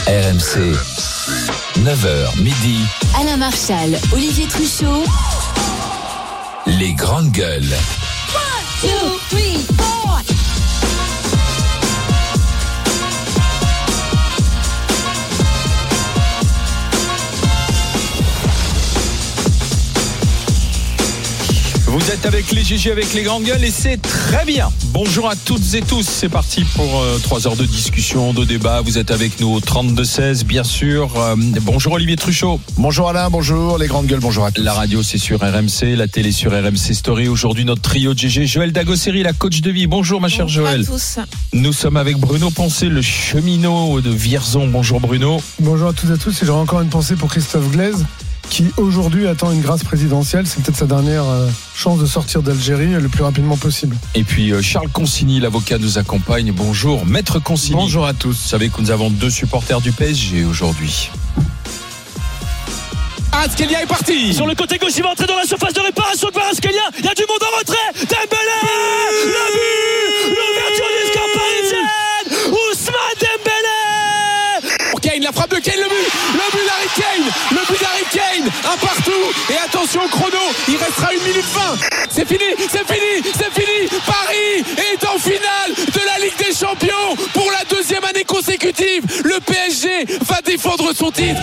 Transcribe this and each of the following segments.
RMC, 9h midi. Alain Marchal, Olivier Truchot. Les grandes gueules. 1, 2, 3, 4. Vous êtes avec les GG, avec les grandes gueules et c'est très bien. Bonjour à toutes et tous, c'est parti pour 3 heures de discussion, de débat. Vous êtes avec nous au 32-16 bien sûr. Bonjour Olivier Truchot. Bonjour Alain, bonjour les grandes gueules, bonjour à tous. La radio c'est sur RMC, la télé sur RMC Story. Aujourd'hui notre trio de GG, Joël Dagosseri, la coach de vie. Bonjour ma chère Joël. Bonjour à tous. Nous sommes avec Bruno Poncé, le cheminot de Vierzon. Bonjour Bruno. Bonjour à toutes et à tous, et j'aurais encore une pensée pour Christophe Glaise, qui aujourd'hui attend une grâce présidentielle. C'est peut-être sa dernière chance de sortir d'Algérie le plus rapidement possible. Et puis Charles Consigny, l'avocat, nous accompagne. Bonjour Maître Consigny. Bonjour à tous. Vous savez que nous avons 2 supporters du PSG aujourd'hui. Askelia est parti. Sur le côté gauche, il va entrer dans la surface de réparation de Askelia. Il y a du monde en retrait. Dembélé, le but, l'ouverture du score parisienne. Ousmane Dembélé. Pour Kane, la frappe de Kane, le but d'Harry Kane, le but d'Harry Kane, un partout. Et attention au chrono, il restera 1 minute 20. C'est fini. Paris est en finale de la Ligue des Champions pour la 2e année consécutive. Le PSG va défendre son titre.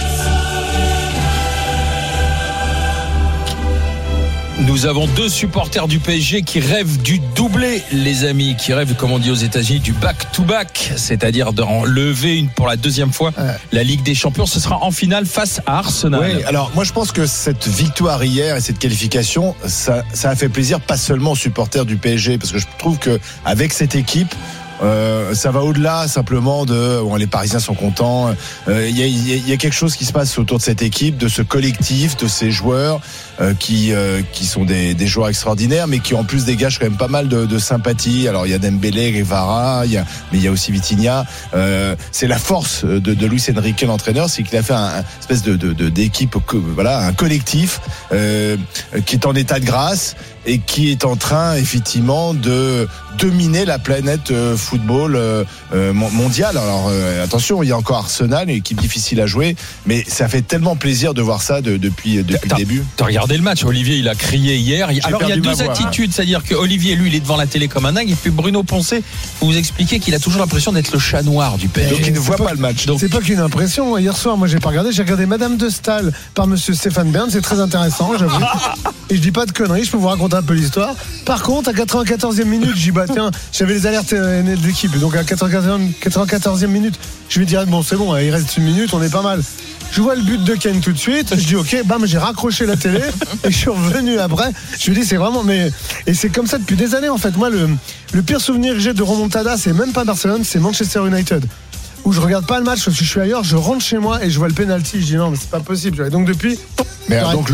Nous avons 2 supporters du PSG qui rêvent du doublé, les amis, qui rêvent, comme on dit aux États-Unis, du back-to-back, c'est-à-dire d'enlever pour la 2e fois la Ligue des Champions. Ce sera en finale face à Arsenal. Oui, alors moi je pense que cette victoire hier et cette qualification, ça a fait plaisir pas seulement aux supporters du PSG, parce que je trouve que avec cette équipe, ça va au-delà simplement de les Parisiens sont contents. Il y a quelque chose qui se passe autour de cette équipe, de ce collectif, de ces joueurs qui sont des joueurs extraordinaires, mais qui en plus dégagent quand même pas mal de sympathie. Alors il y a Dembélé, Guevara, mais il y a aussi Vitinha. C'est la force de Luis Enrique, l'entraîneur, c'est qu'il a fait un espèce d'équipe, un collectif qui est en état de grâce et qui est en train effectivement de dominer la planète football mondial. Alors attention, il y a encore Arsenal, une équipe difficile à jouer, mais ça fait tellement plaisir de voir ça depuis le début. T'as regardé le match, Olivier, il a crié hier. Alors il y a 2 attitudes, c'est-à-dire que Olivier, lui, il est devant la télé comme un dingue, et puis Bruno Poncé, vous expliquez qu'il a toujours l'impression d'être le chat noir du PSG. Donc il ne voit pas le match. C'est pas qu'une impression. Hier soir, moi j'ai pas regardé, j'ai regardé Madame de Staël par Monsieur Stéphane Bern, c'est très intéressant, j'avoue. Et je dis pas de conneries, je peux vous raconter un peu l'histoire. Par contre, à 94e minute, je dis bah tiens, j'avais les alertes d'équipe, donc à 94e minute, je vais dire bon c'est bon, il reste 1 minute, on est pas mal. Je vois le but de Kane tout de suite, je dis ok, bam, j'ai raccroché la télé et je suis revenu après. Je me dis c'est vraiment, et c'est comme ça depuis des années en fait. Moi le pire souvenir que j'ai de remontada, c'est même pas Barcelone, c'est Manchester United, où je regarde pas le match parce que je suis ailleurs, je rentre chez moi et je vois le penalty, je dis non mais c'est pas possible. Et donc depuis. Mais donc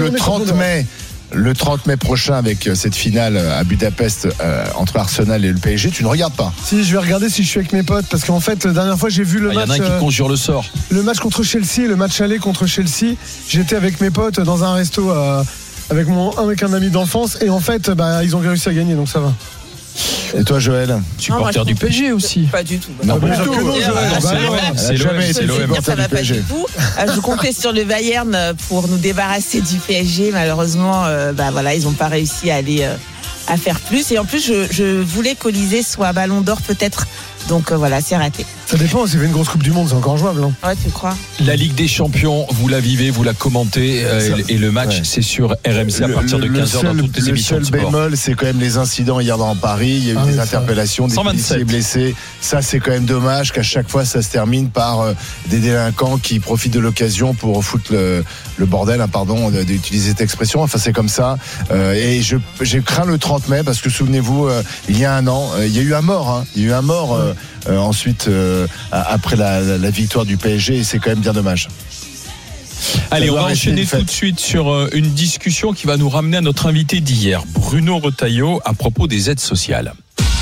le 30 mai prochain, avec cette finale à Budapest entre Arsenal et le PSG, tu ne regardes pas? Si, je vais regarder si je suis avec mes potes, parce qu'en fait, la dernière fois, j'ai vu le match. Il y en a un qui conjure le sort. Le match contre Chelsea, le match aller contre Chelsea. J'étais avec mes potes dans un resto avec un ami d'enfance, et en fait, ils ont réussi à gagner, donc ça va. Et toi, Joël? Supporter du PSG aussi? Pas du tout. Non, pas du tout. C'est l'OM. Ça va pas du tout. Je comptais sur le Bayern pour nous débarrasser du PSG. Malheureusement, ils n'ont pas réussi à aller à faire plus. Et en plus, je voulais qu'Olysée soit Ballon d'Or peut-être. Donc c'est raté. Ça dépend, s'il y avait une grosse Coupe du Monde, c'est encore jouable. Hein. Ouais, tu crois? La Ligue des Champions, vous la vivez, vous la commentez, et le match, c'est sur RMC à partir de 15h dans toutes les émissions de sport. Le seul bémol, c'est quand même les incidents hier dans Paris. Il y a eu des interpellations, des policiers blessés. Ça, c'est quand même dommage qu'à chaque fois, ça se termine par des délinquants qui profitent de l'occasion pour foutre le bordel, d'utiliser cette expression. Enfin, c'est comme ça. Et j'ai craint le 30 mai parce que, souvenez-vous, il y a un an, il y a eu un mort. Il y a eu un mort ensuite après la victoire du PSG, et c'est quand même bien dommage. Allez, on va enchaîner tout de suite sur une discussion qui va nous ramener à notre invité d'hier, Bruno Retailleau, à propos des aides sociales.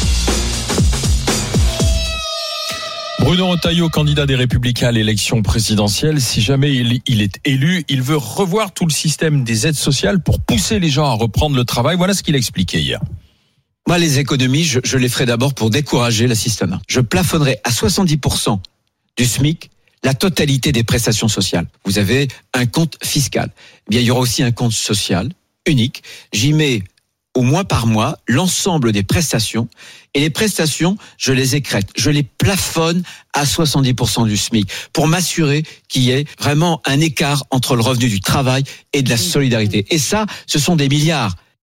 Bruno Retailleau, candidat des Républicains à l'élection présidentielle. Si jamais il est élu, il veut revoir tout le système des aides sociales pour pousser les gens à reprendre le travail. Voilà ce qu'il a expliqué hier. Moi, les économies, je les ferai d'abord pour décourager l'assistanat. Je plafonnerai à 70% du SMIC la totalité des prestations sociales. Vous avez un compte fiscal. Eh bien, il y aura aussi un compte social unique. J'y mets au mois par mois l'ensemble des prestations. Et les prestations, je les écrète, je les plafonne à 70% du SMIC pour m'assurer qu'il y ait vraiment un écart entre le revenu du travail et de la solidarité. Et ça, ce sont des milliards.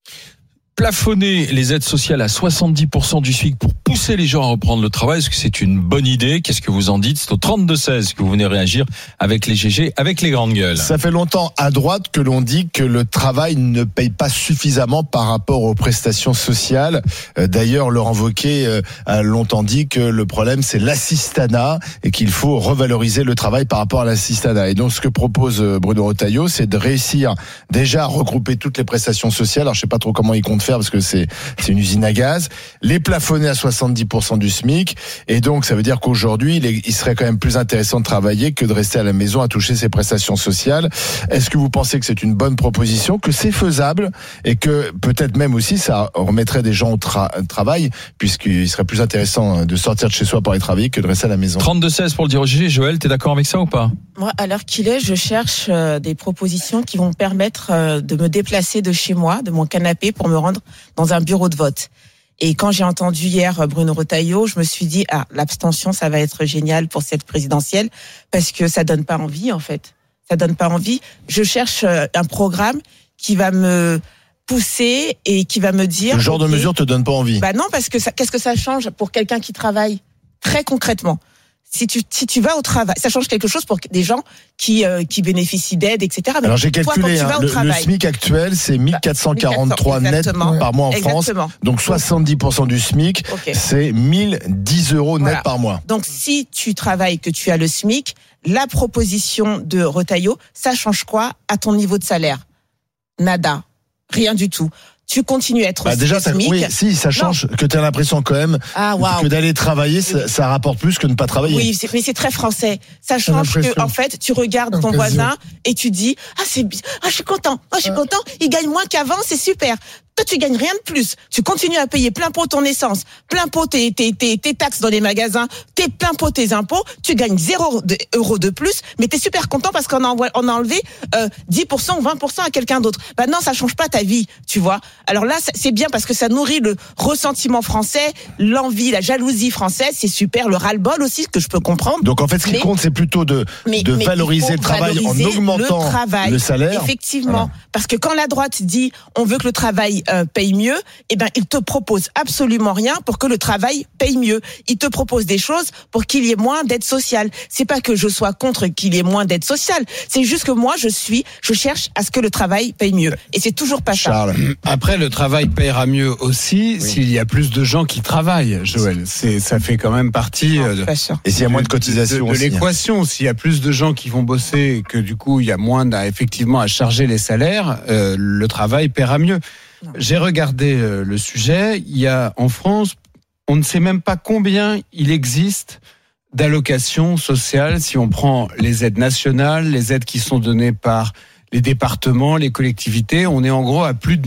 Plafonner les aides sociales à 70% du SMIC pour pousser les gens à reprendre le travail, est-ce que c'est une bonne idée? Qu'est-ce que vous en dites? C'est au 32-16 que vous venez réagir avec les GG, avec les grandes gueules. Ça fait longtemps à droite que l'on dit que le travail ne paye pas suffisamment par rapport aux prestations sociales. D'ailleurs, Laurent Wauquiez a longtemps dit que le problème c'est l'assistanat et qu'il faut revaloriser le travail par rapport à l'assistanat. Et donc ce que propose Bruno Retailleau, c'est de réussir déjà à regrouper toutes les prestations sociales. Alors je sais pas trop comment il compte faire parce que c'est une usine à gaz, les plafonner à 70% du SMIC, et donc ça veut dire qu'aujourd'hui il serait quand même plus intéressant de travailler que de rester à la maison à toucher ses prestations sociales. Est-ce que vous pensez que c'est une bonne proposition, que c'est faisable et que peut-être même aussi ça remettrait des gens au travail, puisqu'il serait plus intéressant de sortir de chez soi pour aller travailler que de rester à la maison? 32-16 pour le dire au GG. Joël, t'es d'accord avec ça ou pas? Moi, à l'heure qu'il est, je cherche des propositions qui vont me permettre de me déplacer de chez moi, de mon canapé, pour me rendre dans un bureau de vote. Et quand j'ai entendu hier Bruno Retailleau, je me suis dit, l'abstention, ça va être génial pour cette présidentielle, parce que ça donne pas envie, en fait. Ça donne pas envie. Je cherche un programme qui va me pousser et qui va me dire... Le genre de mesure te donne pas envie? Bah non, parce que qu'est-ce que ça change pour quelqu'un qui travaille? Très concrètement. Si tu vas au travail, ça change quelque chose pour des gens qui bénéficient d'aide, etc. Mais alors j'ai calculé, toi, le SMIC actuel, c'est 1443 net par mois en France. Donc 70% du SMIC, c'est 1010 € net par mois. Donc si tu travailles, que tu as le SMIC, la proposition de Retailleau, ça change quoi à ton niveau de salaire? Nada. Rien du tout. Tu continues à être déjà SMIC. Oui, si ça change, que tu as l'impression quand même que d'aller travailler, ça rapporte plus que de ne pas travailler. Oui, mais c'est très français. Ça change que en fait, tu regardes ton voisin et tu dis je suis content. Il gagne moins qu'avant, c'est super. Toi, tu gagnes rien de plus. Tu continues à payer plein pot ton essence, plein pot tes taxes dans les magasins, plein pot tes impôts. Tu gagnes 0 € de plus, mais t'es super content parce qu'on a enlevé 10% ou 20% à quelqu'un d'autre. Bah non, ça change pas ta vie, tu vois. Alors là, c'est bien parce que ça nourrit le ressentiment français, l'envie, la jalousie française. C'est super, le ras-le-bol aussi, que je peux comprendre. Donc en fait, ce qui compte, c'est plutôt de valoriser le travail en augmentant le salaire. Effectivement, voilà. Parce que quand la droite dit on veut que le travail paye mieux, eh ben il te propose absolument rien pour que le travail paye mieux. Il te propose des choses pour qu'il y ait moins d'aide sociale. C'est pas que je sois contre qu'il y ait moins d'aide sociale, c'est juste que moi je cherche à ce que le travail paye mieux. Et c'est toujours pas Charles. Ça. Après, le travail payera mieux aussi s'il y a plus de gens qui travaillent, Joël. Ça fait quand même partie et s'il y a moins de cotisations de l'équation. S'il y a plus de gens qui vont bosser et que du coup il y a moins effectivement à charger les salaires, le travail paiera mieux. J'ai regardé le sujet. Il y a en France, on ne sait même pas combien il existe d'allocations sociales. Si on prend les aides nationales, les aides qui sont données par les départements, les collectivités, on est en gros à plus de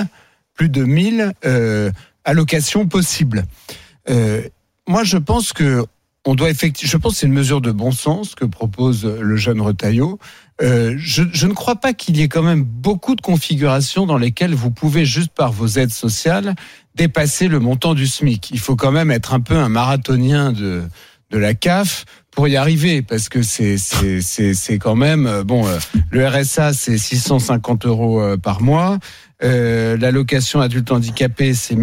1000 allocations possibles. Moi, je pense que je pense que c'est une mesure de bon sens que propose le jeune Retailleau. Je ne crois pas qu'il y ait quand même beaucoup de configurations dans lesquelles vous pouvez, juste par vos aides sociales, dépasser le montant du SMIC. Il faut quand même être un peu un marathonien de la CAF pour y arriver, parce que c'est quand même le RSA, c'est 650 € par mois. L'allocation adulte handicapé, c'est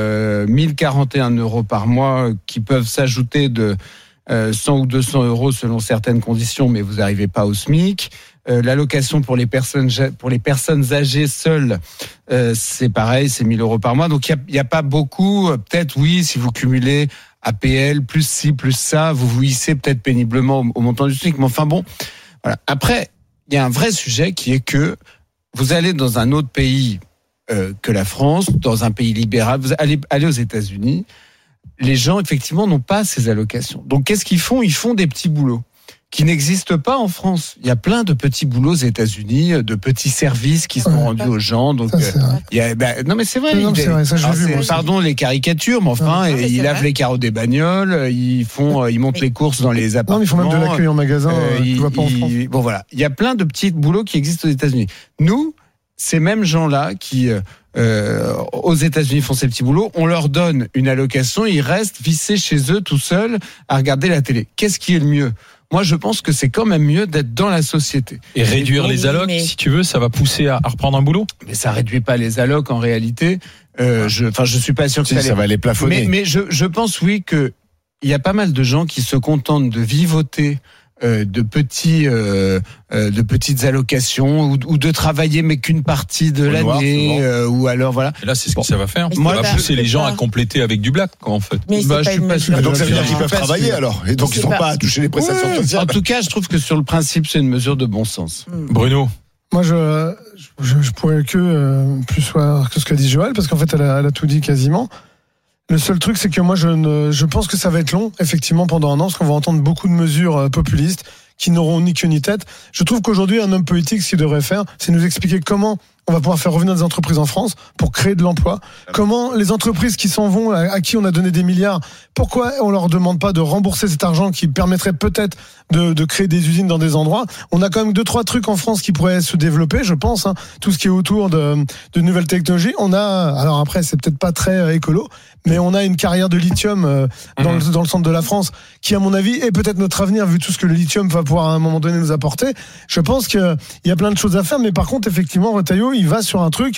1041 € par mois, qui peuvent s'ajouter de 100 ou 200 € selon certaines conditions, mais vous n'arrivez pas au SMIC. L'allocation pour les personnes âgées seules, c'est pareil, c'est 1000 € par mois. Donc il y a pas beaucoup. Peut-être oui, si vous cumulez APL plus ci plus ça, vous vous hissez peut-être péniblement au montant du SMIC. Mais enfin bon, voilà. Après, il y a un vrai sujet qui est que vous allez dans un autre pays que la France, dans un pays libéral, vous allez aux États-Unis. Les gens, effectivement, n'ont pas ces allocations. Donc, qu'est-ce qu'ils font ? Ils font des petits boulots. qui n'existe pas en France. Il y a plein de petits boulots aux États-Unis, de petits services qui sont rendus aux gens. Donc, Ça, c'est vrai. il y a, non mais c'est vrai. Non, c'est vrai, ça, je l'ai vu, moi aussi. Pardon les caricatures, mais enfin, Non, mais ils c'est lavent vrai. les carreaux des bagnoles, ils montent les courses dans les Non, appartements. mais il faut même de l'accueil en magasin. Tu vas pas en France. Bon voilà, il y a plein de petits boulots qui existent aux États-Unis. Nous, ces mêmes gens-là qui aux États-Unis font ces petits boulots, on leur donne une allocation, ils restent vissés chez eux tout seuls à regarder la télé. Qu'est-ce qui est le mieux ? Moi, je pense que c'est quand même mieux d'être dans la société. Et réduire les allocs, si tu veux, ça va pousser à reprendre un boulot. Mais ça réduit pas les allocs en réalité. Je suis pas sûr que Si, ça va les plafonner. Mais je pense oui que il y a pas mal de gens qui se contentent de vivoter de petites allocations ou de travailler mais qu'une partie de Au noir, l'année ou alors voilà. Et là, c'est ce que ça va faire. Mais Ça c'est va pas- pousser les c'est gens pas- à compléter avec du black, quoi, en fait. Mais Bah, c'est je pas suis une pas sûr. mesure. Donc ça veut dire qu'ils peuvent Pas travailler sûr. alors. Et donc C'est ils n'ont pas- pas à toucher les prestations sociales. En tout cas, je trouve que sur le principe, c'est une mesure de bon sens. Bruno. Moi, je pourrais plus voir que ce qu'a dit Joël, parce qu'en fait, elle a tout dit quasiment. Le seul truc, c'est que moi, je pense que ça va être long, effectivement, pendant un an, parce qu'on va entendre beaucoup de mesures populistes qui n'auront ni queue ni tête. Je trouve qu'aujourd'hui, un homme politique, ce qu'il devrait faire, c'est nous expliquer comment on va pouvoir faire revenir des entreprises en France pour créer de l'emploi. Comment les entreprises qui s'en vont, à qui on a donné des milliards, pourquoi on leur demande pas de rembourser cet argent qui permettrait peut-être de créer des usines dans des endroits. On a quand même 2-3 trucs en France qui pourraient se développer, je pense, hein. Tout ce qui est autour de nouvelles technologies. On a, alors après, c'est peut-être pas très écolo, mais on a une carrière de lithium dans le centre de la France qui, à mon avis, est peut-être notre avenir vu tout ce que le lithium va pouvoir à un moment donné nous apporter. Je pense qu'il y a plein de choses à faire, mais par contre, effectivement, Retailleau, il va sur un truc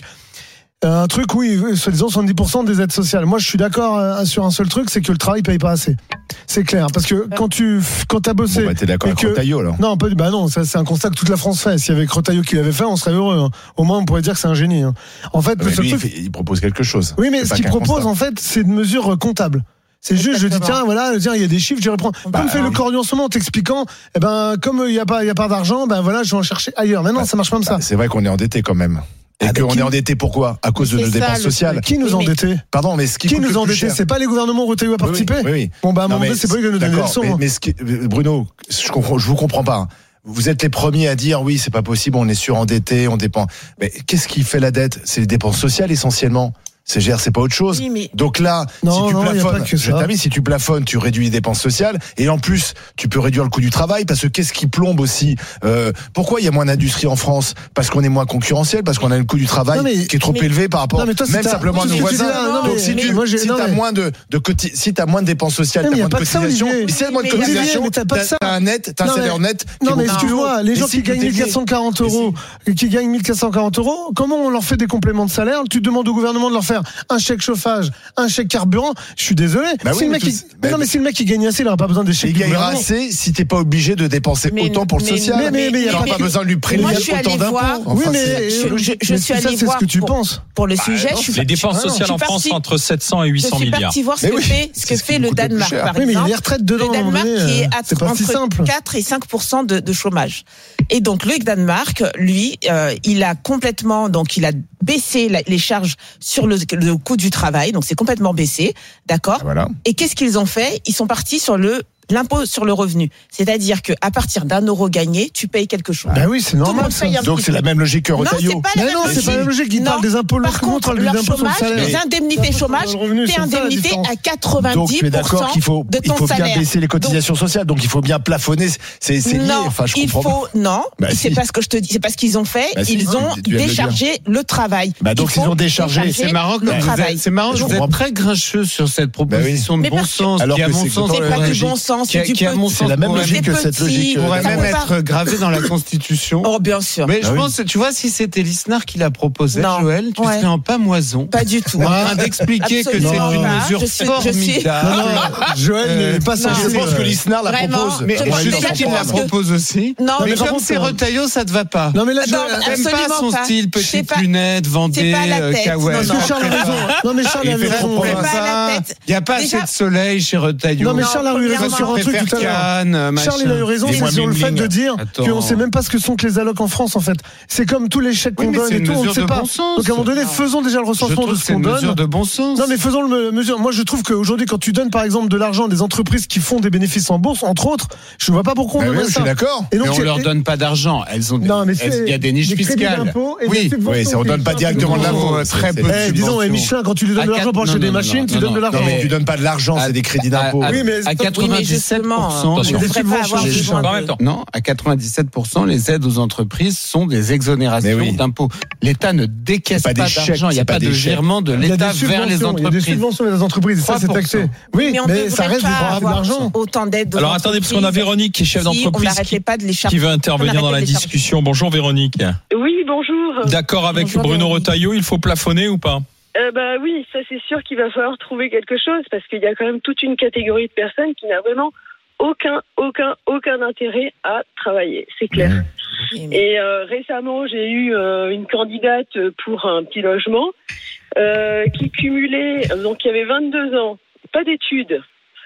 oui, soi-disant 70% des aides sociales. Moi, je suis d'accord sur un seul truc, c'est que le travail paye pas assez. C'est clair, parce que quand t'as bossé, Bon, bah, t'es d'accord et avec que- Retailleau alors. non, non, ça c'est un constat que toute la France fait. S'il y avait Retailleau qui l'avait fait, on serait heureux. Hein. Au moins, on pourrait dire que c'est un génie. Hein. En fait, le Mais seul lui, truc. il propose quelque chose. Oui, mais C'est ce pas qu'il qu'un propose, constat. en fait, c'est une mesure comptable. C'est juste, je dis, tiens, voilà, il y a des chiffres, je vais reprendre. Comme fait le Cordion en ce moment, en t'expliquant, comme il y a pas d'argent, voilà, je vais en chercher ailleurs. Mais non, ça marche pas comme ça. C'est vrai qu'on est endetté quand même. Et Ah, mais qu'on qui- est endetté pourquoi ? À cause de C'est nos ça, dépenses le sociales. Qui nous a endettés? Pardon, mais ce qui Qui coûte nous le a plus endettés? cher- C'est pas les gouvernements où Retailleau a participé? Oui. Bon, bah, à un Non, moment donné, mais c'est pas eux qui nous donnent des d'accord, leçons. hein. mais Bruno, je vous comprends pas. Vous êtes les premiers à dire oui, c'est pas possible, on est surendetté, on dépend. Mais qu'est-ce qui fait la dette ? C'est les dépenses sociales essentiellement. C'est pas autre chose. Oui, mais- Donc là, Non, si tu non, y a plafonnes, pas que je ça. t'invite, si tu plafonnes, tu réduis les dépenses sociales et en plus, tu peux réduire le coût du travail parce que qu'est-ce qui plombe aussi pourquoi il y a moins d'industrie en France ? Parce qu'on est moins concurrentiel, parce qu'on a le coût du travail Non, mais- qui est trop élevé par rapport Non, mais toi, même c'est simplement à tout nos ce que tu dis voisins. là, non, Donc mais- si mais tu moi, j'ai- non, as mais- moins si t'as moins de dépenses sociales, Non, mais t'as y a moins de pas que ça, cotisations. Olivier. Mais si t'as moins de Mais y a- cotisations, mais t'as pas que ça. t'as un net, t'as un Non, mais- salaire net. qui Non, est mais beaucoup excuse-moi, plus haut. les gens Mais si qui tout gagnent est lié. 1440 Mais euros, qui gagnent 1440 euros, comment on leur fait des compléments de salaire? Tu demandes au gouvernement de leur faire un chèque chauffage, un chèque carburant. Je suis désolé. Bah Si oui, le mais mec, tous- mais non, mais si le mec il gagne assez, il n'aura pas besoin des chèques Il du gagnera gouvernement. assez si t'es pas obligé de dépenser Mais- autant pour le mais- social. mais il y a t'auras pas pas que- besoin de lui prélever Moi, je suis autant allée d'impôts. voir- Oui, Enfin, mais je mais suis ça, allée c'est ce voir que tu pour- penses. Pour le sujet, je suis Les dépenses je suis sociales en France, partie- c'est entre 700 et Je 800 suis milliards. partie voir ce Mais que oui, fait c'est ce qui le nous coûte le plus Danemark, cher. par Oui, mais il y a exemple. les retraites dedans, Le à un moment Danemark donné, qui est c'est pas si entre simple. 4 et 5% de chômage. Et donc, le Danemark, lui, il a complètement, donc, il a baissé les charges sur le coût du travail. Donc, c'est complètement baissé. D'accord? Voilà. Et qu'est-ce qu'ils ont fait? Ils sont partis sur l'impôt sur le revenu. C'est-à-dire qu'à partir d'un euro gagné, tu payes quelque chose. Bah oui, c'est Tout le normal. monde ça. paye un Donc petit c'est peu. la même logique que Non, c'est Retailleau. pas la Mais même non, c'est logique. pas la même logique. Il Non. parle des impôts Par locaux, contre, les leur impôts sur le chômage, salaire. les indemnités chômage, Le revenu, t'es c'est ça, la indemnité différence. à 90% Donc tu es d'accord qu'il faut de ton bien salaire. baisser les cotisations sociales. Donc il faut bien plafonner. C'est lié. Non, Enfin, je il comprends. faut non. Bah, c'est si. pas ce que je te dis. C'est pas ce qu'ils ont fait. Bah, si, ils si, ont tu viens de le déchargé le travail. Bah, donc, Il faut ils ont déchargé. décharger C'est marrant que le vous travail. êtes, c'est marrant, Je vous comprends. êtes très grincheux sur cette proposition Mais de bon parce que- sens, Alors qui à que mon c'est sens complètement C'est pas du logique. bon sens. qui a- c'est du qui à mon petit. C'est la même pourrait- logique que c'est cette petit. logique. pourrait Ça même peut être gravé dans la Constitution. Oh, bien sûr. Mais je Ah oui. pense, tu vois, si c'était Lisnard qui l'a proposé, Non. Joël, tu Ouais. serais en pamoison. Pas du tout. En train d'expliquer que c'est Absolument une pas. mesure Je suis- formidable. Non, non, Joël n'est pas non. censé. Je pense que l'ISNAR la Vraiment. propose. Mais Je je pense suis que sûr c'est qu'il la parce que- propose aussi. Non, mais mais par comme contre, c'est Retailleau, ça te va pas. Non, mais là, Non, T'aimes pas absolument son pas. style, C'est petites pas- lunettes, Vendée, c'est pas la tête. Kawaii. Non, non. Charles a raison. Non, mais Charles Il avait fait raison. trop C'est provençal. pas la tête. Il n'y a pas Déjà- assez de soleil chez Retailleau. Non, mais Charles a eu raison premièrement, sur un truc tout à l'heure. Charles, il a eu raison, c'est sur le fait de dire qu'on ne sait même pas ce que sont que les allocs en France, en fait. C'est comme tous les chèques qu'on donne et tout, on ne sait pas. Donc à un moment donné, faisons déjà le recensement de ce qu'on donne. C'est une mesure de bon sens. Non, mais faisons le mesure. Moi, je trouve qu'aujourd'hui, quand tu donnes, par exemple, de l'argent à des entreprises qui font des bénéfices en bourse, entre autres, je ne vois pas pourquoi on donnerait ça. Je suis d'accord. Et donc, on leur donne pas d'argent. Elles ont. Il y a des niches fiscales. Oui, on donne pas directement de l'argent. Très peu. Disons, Michelin, quand tu lui donnes de l'argent pour acheter des machines, tu donnes de l'argent. Tu donnes pas de l'argent, c'est des crédits d'impôt. Oui, mais à 97%. Non, à 97%, les aides aux entreprises sont des exonérations d'impôts. L'État ne décaisse pas d'argent. Il n'y a pas de virement de l'État vers les entreprises. Il y a des subventions vers les entreprises, ça c'est taxé. Oui, mais ça reste de l'argent. Autant d'aides. Alors attendez, parce qu'on a Véronique qui est chef d'entreprise qui veut intervenir dans la discussion. Bonjour Véronique. Oui, bonjour. D'accord avec Bruno Retailleau, il faut plafonner ou pas? Oui, ça c'est sûr qu'il va falloir trouver quelque chose parce qu'il y a quand même toute une catégorie de personnes qui n'a vraiment aucun intérêt à travailler, c'est clair. Et récemment, j'ai eu une candidate pour un petit logement qui cumulait, donc qui avait 22 ans, pas d'études,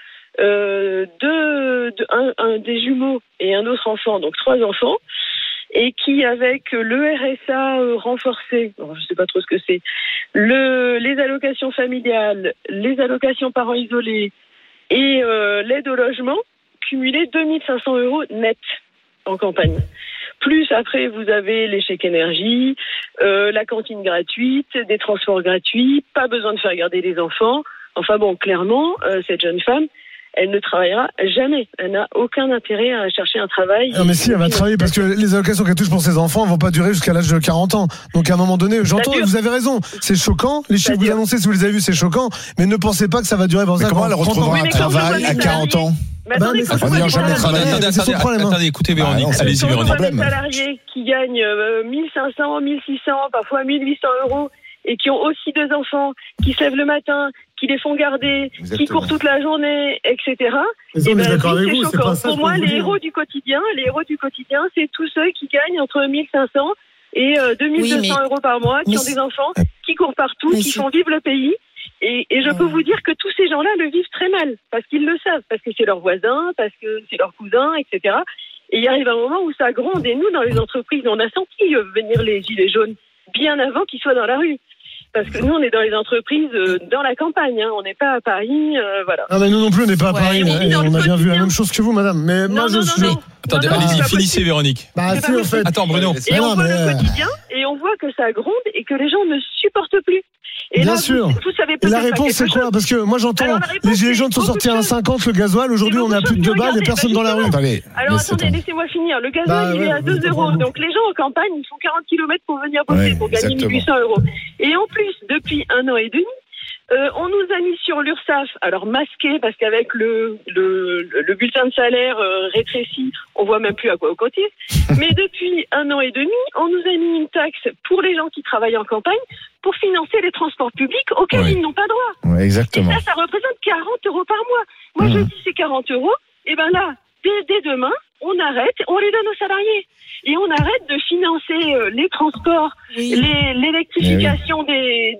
des jumeaux et un autre enfant, donc 3 enfants, et qui, avec le RSA renforcé, je sais pas trop ce que c'est, les allocations familiales, les allocations parents isolés et l'aide au logement, cumulait 2500 € net en campagne. Plus après, vous avez les chèques énergie, la cantine gratuite, des transports gratuits, pas besoin de faire garder les enfants. Enfin bon, clairement, cette jeune femme, elle ne travaillera jamais. Elle n'a aucun intérêt à chercher un travail. Non, mais si, elle va travailler parce que les allocations qu'elle touche pour ses enfants ne vont pas durer jusqu'à l'âge de 40 ans. Donc, à un moment donné, j'entends, vous avez raison, c'est choquant. Les chiffres que vous annoncez, si vous les avez vus, c'est choquant. Mais ne pensez pas que ça va durer pendant 50 ans. Comment elle retrouvera un travail à 40 ans? Attendez, écoutez Véronique, allez-y Véronique. Quand on a des salariés qui gagnent 1500, 1600, parfois 1800 € et qui ont aussi 2 enfants, qui se lèvent le matin, qui les font garder, qui courent toute la journée, etc. Et ben, c'est choquant. Pour moi, les héros du quotidien, c'est tous ceux qui gagnent entre 1500 et 2200 € par mois, qui ont des enfants, qui courent partout, qui font vivre le pays. Et je peux vous dire que tous ces gens-là le vivent très mal, parce qu'ils le savent, parce que c'est leurs voisins, parce que c'est leurs cousins, etc. Et il arrive un moment où ça gronde. Et nous, dans les entreprises, on a senti venir les gilets jaunes bien avant qu'ils soient dans la rue. Parce que nous, on est dans les entreprises, dans la campagne, on n'est pas à Paris, voilà. Ah, mais nous non plus, on n'est pas à Paris, on a bien vu la même chose que vous, madame. Mais moi, je suis. Attendez, allez-y, finissez, Véronique. Bah, si, en fait. Attends, Bruno. Et on voit le quotidien, et on voit que ça gronde, et que les gens ne supportent plus. Et bien là, sûr. Vous savez et la réponse, c'est quoi? Parce que moi, j'entends, les gilets jaunes sont sortis à 1,50 le gasoil. Aujourd'hui, on est à plus de 2 balles, il n'y a personne dans la rue. Alors, attendez, laissez-moi finir. Le gasoil, il est à 2 €. Donc, les gens en campagne, ils font 40 km pour venir bosser, pour gagner 1800 €. Et en plus, depuis 1 an et demi, on nous a mis sur l'URSSAF, alors masqué, parce qu'avec le bulletin de salaire rétréci, on voit même plus à quoi on cotise. Mais depuis 1 an et demi, on nous a mis une taxe pour les gens qui travaillent en campagne pour financer les transports publics auxquels ils n'ont pas droit. Exactement. Et ça représente 40 € par mois. Moi, je dis ces 40 €, et ben là, dès demain, on arrête, on les donne aux salariés. Et on arrête de financer les transports, l'électrification des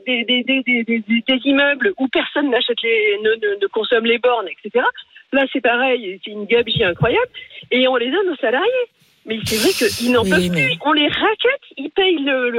immeubles où personne n'achète ne consomme les bornes, etc. Là, c'est pareil, c'est une gabegie incroyable. Et on les donne aux salariés. Mais c'est vrai qu'ils n'en peuvent plus. On les raquette, ils payent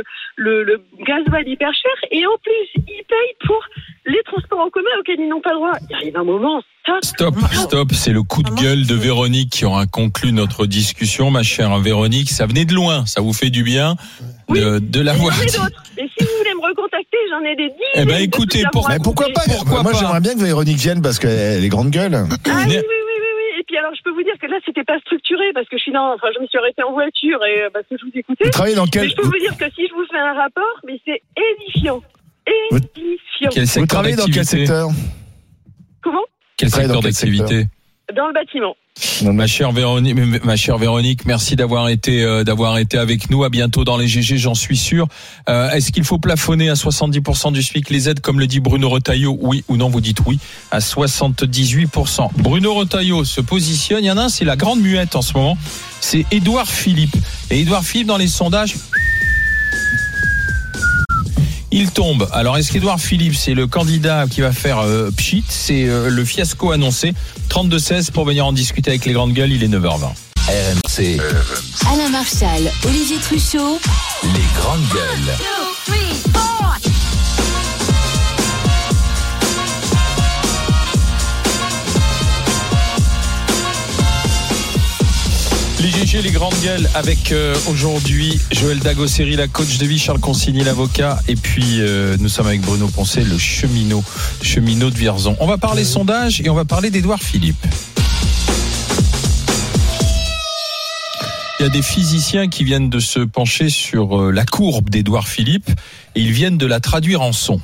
le gasoil hyper cher et en plus, ils payent pour les transports en commun auxquels ils n'ont pas le droit. Il arrive un moment. Stop, c'est le coup de gueule de Véronique qui aura conclu notre discussion, ma chère Véronique. Ça venait de loin, ça vous fait du bien de la voir. Et si vous voulez me recontacter, j'en ai des dizaines. Eh ben écoutez, pourquoi pas? Moi, j'aimerais bien que Véronique vienne parce qu'elle est grande gueule. Ah oui. Et puis alors, je peux vous dire que là, c'était pas structuré parce que je me suis arrêtée en voiture et parce que je vous écoutais. Vous travaillez dans quel... Mais je peux vous dire que si je vous fais un rapport, mais c'est édifiant. Vous travaillez dans quel secteur? Comment? Quel secteur d'activité? Dans le bâtiment. Ma chère Véronique, merci d'avoir été avec nous. À bientôt dans les GG, j'en suis sûr. Est-ce qu'il faut plafonner à 70% du SMIC les aides, comme le dit Bruno Retailleau? Oui ou non? Vous dites oui à 78%. Bruno Retailleau se positionne. Il y en a un, c'est la grande muette en ce moment. C'est Édouard Philippe. Et Édouard Philippe, dans les sondages, Il tombe. Alors, est-ce qu'Édouard Philippe, c'est le candidat qui va faire pchit? C'est le fiasco annoncé. 32-16 pour venir en discuter avec les grandes gueules. Il est 9h20. RMC. Alain Marchal, Olivier Truchot. Les grandes gueules. 2, 3, 4. Les GG, les grandes gueules, avec aujourd'hui Joël Dagosseri, la coach de vie, Charles Consigny, l'avocat, et puis nous sommes avec Bruno Poncet, le cheminot de Vierzon. On va parler sondage et on va parler d'Édouard Philippe. Il y a des physiciens qui viennent de se pencher sur la courbe d'Édouard Philippe et ils viennent de la traduire en son.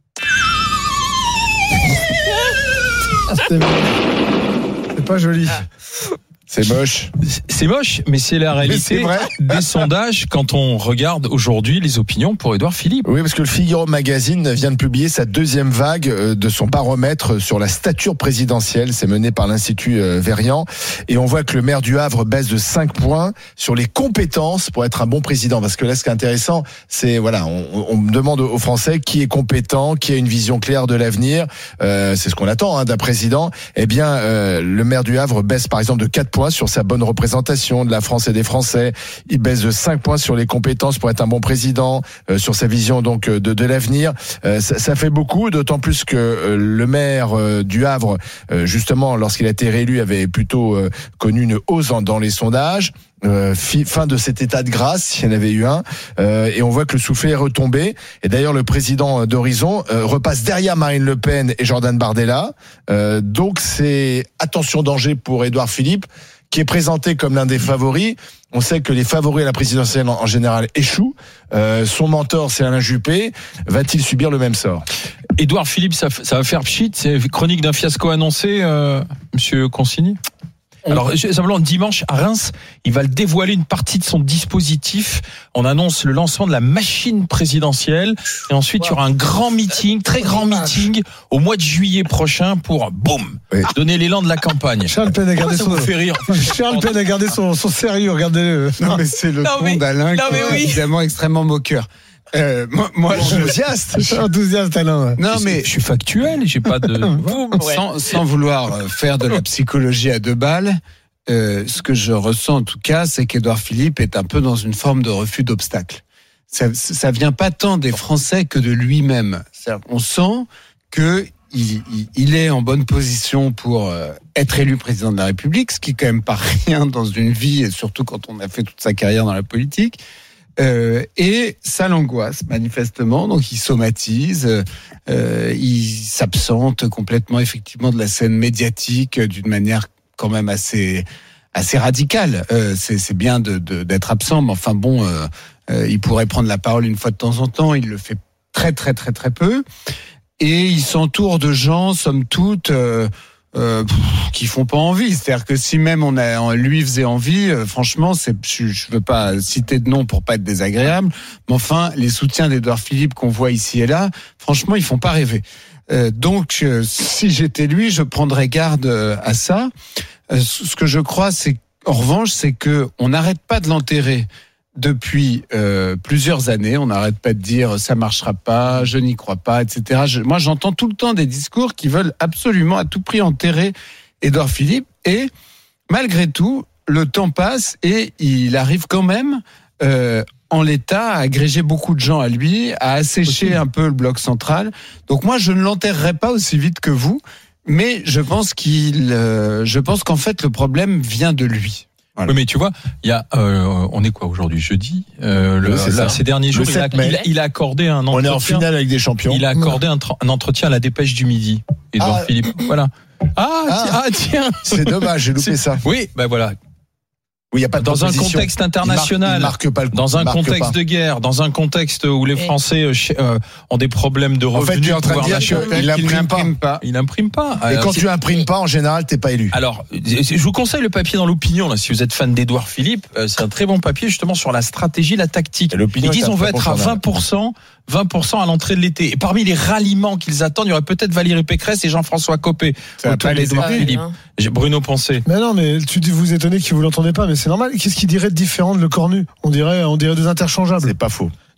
C'est pas joli. C'est moche. C'est moche, mais c'est la réalité des sondages quand on regarde aujourd'hui les opinions pour Édouard Philippe. Oui, parce que le Figaro Magazine vient de publier sa deuxième vague de son baromètre sur la stature présidentielle. C'est mené par l'Institut Verian. Et on voit que le maire du Havre baisse de 5 points sur les compétences pour être un bon président. Parce que là, ce qui est intéressant, c'est, voilà, on demande aux Français qui est compétent, qui a une vision claire de l'avenir. C'est ce qu'on attend d'un président. Eh bien, le maire du Havre baisse par exemple de 4 points sur sa bonne représentation de la France et des Français. Il baisse de 5 points sur les compétences pour être un bon président, sur sa vision donc de l'avenir. Ça fait beaucoup, d'autant plus que le maire du Havre, justement, lorsqu'il a été réélu, avait plutôt connu une hausse dans les sondages. Fin de cet état de grâce, s'il y en avait eu un, et on voit que le soufflet est retombé. Et d'ailleurs, le président d'Horizon repasse derrière Marine Le Pen et Jordan Bardella. Donc c'est attention danger pour Édouard Philippe, qui est présenté comme l'un des favoris. On sait que les favoris à la présidentielle en général échouent. Son mentor, c'est Alain Juppé. Va-t-il subir le même sort? Édouard Philippe, ça va faire pchit. C'est chronique d'un fiasco annoncé, Monsieur Consigny. Alors, simplement, dimanche, à Reims, il va dévoiler une partie de son dispositif. On annonce le lancement de la machine présidentielle. Et ensuite, il y aura un grand meeting, très grand meeting, au mois de juillet prochain pour, boum, donner l'élan de la campagne. Charles Penn a gardé son sérieux, regardez-le. Non, mais c'est le ton d'Alain qui est évidemment extrêmement moqueur. Moi, enthousiaste, Alain. Ouais. Non, mais je suis factuel, j'ai pas de. sans vouloir faire de la psychologie à deux balles, ce que je ressens en tout cas, c'est qu'Édouard Philippe est un peu dans une forme de refus d'obstacle. Ça vient pas tant des Français que de lui-même. On sent que il est en bonne position pour être élu président de la République, ce qui est quand même pas rien dans une vie, et surtout quand on a fait toute sa carrière dans la politique. Et ça l'angoisse manifestement, donc il somatise, il s'absente complètement effectivement de la scène médiatique d'une manière quand même assez radicale. C'est bien d'être absent, mais enfin bon, il pourrait prendre la parole une fois de temps en temps. Il le fait très très très très peu, et il s'entoure de gens somme toute qui font pas envie. C'est-à-dire que si même lui faisait envie, franchement, je veux pas citer de nom pour pas être désagréable, mais enfin, les soutiens d'Édouard Philippe qu'on voit ici et là, franchement, ils font pas rêver. Donc, si j'étais lui, je prendrais garde à ça. Ce que je crois, en revanche, c'est que on n'arrête pas de l'enterrer depuis plusieurs années. On n'arrête pas de dire ça marchera pas, je n'y crois pas, etc. Moi, j'entends tout le temps des discours qui veulent absolument à tout prix enterrer Édouard Philippe, et malgré tout, le temps passe et il arrive quand même en l'état à agréger beaucoup de gens à lui, à assécher un peu le bloc central. Donc moi, je ne l'enterrerai pas aussi vite que vous, mais je pense qu'en fait le problème vient de lui. Voilà. Oui, mais tu vois, il y a, on est quoi aujourd'hui, jeudi, ces derniers jours, il a accordé un entretien. On est en finale avec des champions. Il a accordé un entretien à la Dépêche du Midi, Édouard Philippe. Voilà. Tiens. C'est dommage, j'ai loupé ça. Oui, voilà. Oui, il y a pas de dans un contexte international, il marque pas dans un contexte de guerre, dans un contexte où les Français ont des problèmes de revenus. En fait, tu es en train de dire qu'il n'imprime pas. Il n'imprime pas. Et quand tu imprimes pas, en général, t'es pas élu. Alors, je vous conseille le papier dans l'Opinion, là, si vous êtes fan d'Édouard Philippe. C'est un très bon papier, justement, sur la stratégie, la tactique. Ils disent on veut être à 20% à l'entrée de l'été. Et parmi les ralliements qu'ils attendent, il y aurait peut-être Valérie Pécresse et Jean-François Copé. Ça va pas les Édouard Philippe. Bruno Poncet. Mais non, mais tu vous étonnez que vous l'entendez pas, mais c'est normal. Qu'est-ce qu'il dirait de différent de Le Cornu? On dirait des interchangeables. C'est pas faux.